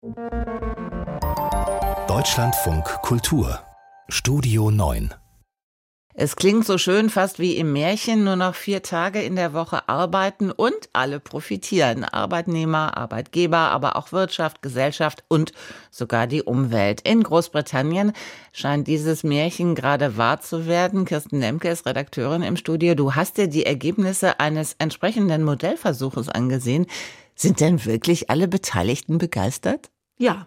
Deutschlandfunk Kultur Studio 9. Es klingt so schön, fast wie im Märchen, nur noch 4 Tage in der Woche arbeiten und alle profitieren. Arbeitnehmer, Arbeitgeber, aber auch Wirtschaft, Gesellschaft und sogar die Umwelt. In Großbritannien scheint dieses Märchen gerade wahr zu werden. Kirsten Lemke ist Redakteurin im Studio. Du hast dir die Ergebnisse eines entsprechenden Modellversuches angesehen. Sind denn wirklich alle Beteiligten begeistert? Ja,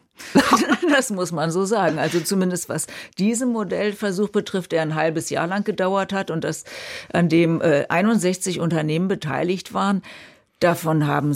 das muss man so sagen. Also zumindest was diesen Modellversuch betrifft, der ein halbes Jahr lang gedauert hat und an dem 61 Unternehmen beteiligt waren. Davon haben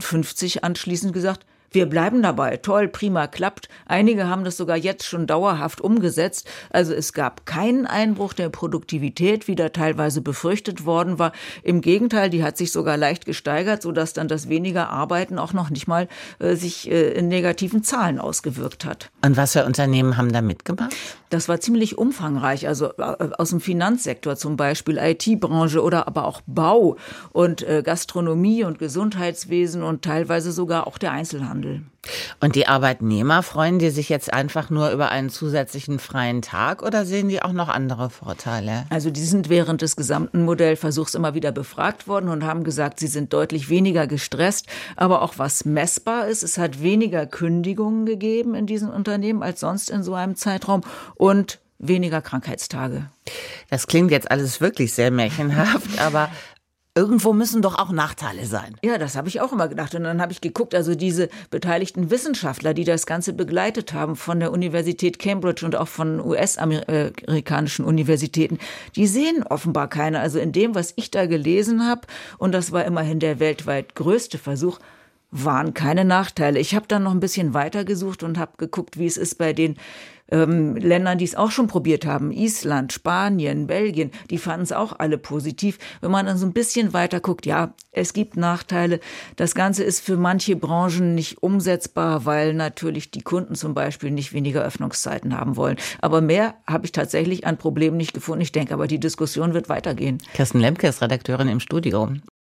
56 anschließend gesagt, wir bleiben dabei. Toll, prima, klappt. Einige haben das sogar jetzt schon dauerhaft umgesetzt. Also es gab keinen Einbruch der Produktivität, wie da teilweise befürchtet worden war. Im Gegenteil, die hat sich sogar leicht gesteigert, sodass dann das weniger Arbeiten auch noch nicht mal sich in negativen Zahlen ausgewirkt hat. Und was für Unternehmen haben da mitgemacht? Das war ziemlich umfangreich, also aus dem Finanzsektor zum Beispiel, IT-Branche oder aber auch Bau und Gastronomie und Gesundheitswesen und teilweise sogar auch der Einzelhandel. Und die Arbeitnehmer, freuen die sich jetzt einfach nur über einen zusätzlichen freien Tag oder sehen die auch noch andere Vorteile? Also die sind während des gesamten Modellversuchs immer wieder befragt worden und haben gesagt, sie sind deutlich weniger gestresst. Aber auch was messbar ist, es hat weniger Kündigungen gegeben in diesen Unternehmen als sonst in so einem Zeitraum und weniger Krankheitstage. Das klingt jetzt alles wirklich sehr märchenhaft, aber irgendwo müssen doch auch Nachteile sein. Ja, das habe ich auch immer gedacht. Und dann habe ich geguckt, also diese beteiligten Wissenschaftler, die das Ganze begleitet haben von der Universität Cambridge und auch von US-amerikanischen Universitäten, die sehen offenbar keine. Also in dem, was ich da gelesen habe, und das war immerhin der weltweit größte Versuch, waren keine Nachteile. Ich habe dann noch ein bisschen weiter gesucht und habe geguckt, wie es ist bei den Ländern, die es auch schon probiert haben. Island, Spanien, Belgien, die fanden es auch alle positiv. Wenn man dann so ein bisschen weiter guckt, ja, es gibt Nachteile. Das Ganze ist für manche Branchen nicht umsetzbar, weil natürlich die Kunden zum Beispiel nicht weniger Öffnungszeiten haben wollen. Aber mehr habe ich tatsächlich an Problemen nicht gefunden. Ich denke aber, die Diskussion wird weitergehen. Kirsten Lemke ist Redakteurin im Studio.